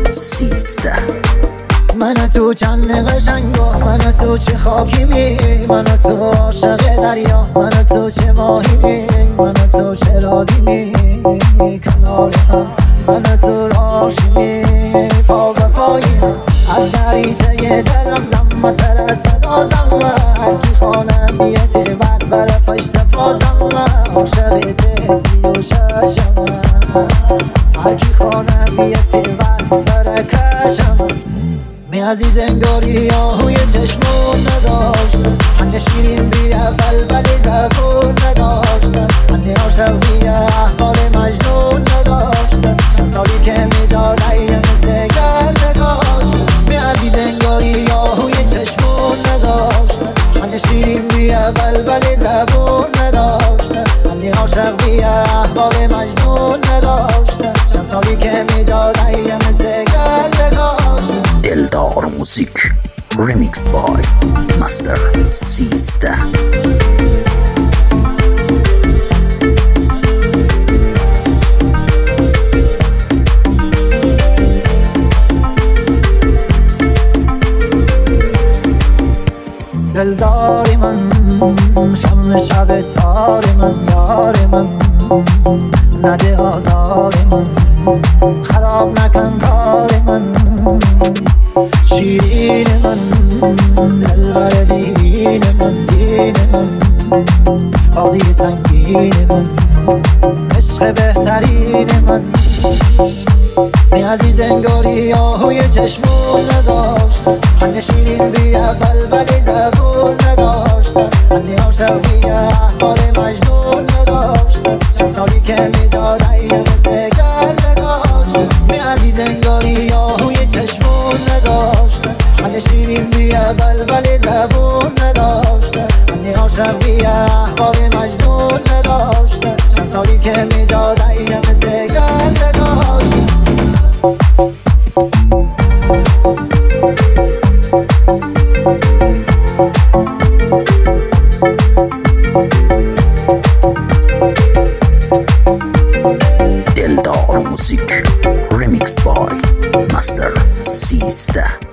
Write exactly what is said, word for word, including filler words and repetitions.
سیزده. من تو چند قشنگا، من تو چه خاکیمی، من تو عاشق دریا، من تو چه ماهیمی، من تو چه لازیمی کنار هم، من تو راشیمی پا به پایی هم. از دریچه دلم زمتر صدا زم، هرکی خانم بیتی بر بر پشت پازم، عاشق تیزی و ششم، هرکی خانم بیتی بر بر کشم. می عزیز انگاری آهوی چشمون نداشتم، من شیرین بی اول ولی زبون نداشتم، من عاشق بی احوال مجنون نداشتم، چند سالی که می جاده مثل گل نگاشتم. می عزیز انگاری آهوی چشمون نداشتم، من شیرین بی اول ولی زبون نداشتم، من عاشق بی احوال مجنون نداشتم، چند سالی که می جاده مثل گل نگاشتم. دلدار موزیک ریمیکس بای مستر سیزده. دلداری من، شم شب تاری من، یاری من نده آزاری من، خراب نکن کاری من، شیرین من، دلبر دیرین من، دین من، بازی سنگین من، عشق بهترین من. می عزیز انگاری آهوی چشمون نداشتم، من شیرین بی اول ولی زبون نداشتم، من عاشق بی احوال مجنون نداشتم، چند سالی که می جاده مثل گل نگاشتم. می عزیز انگاری آهوی چشمون نداشتم، من شیرین بی اول ولی زبون نداشتم، من عاشق بی احوال مجنون نداشتم، چند سالی که می جاده مثل گل نگاشتم. دلدار موزیک ریمیکس بای مستر سیزده.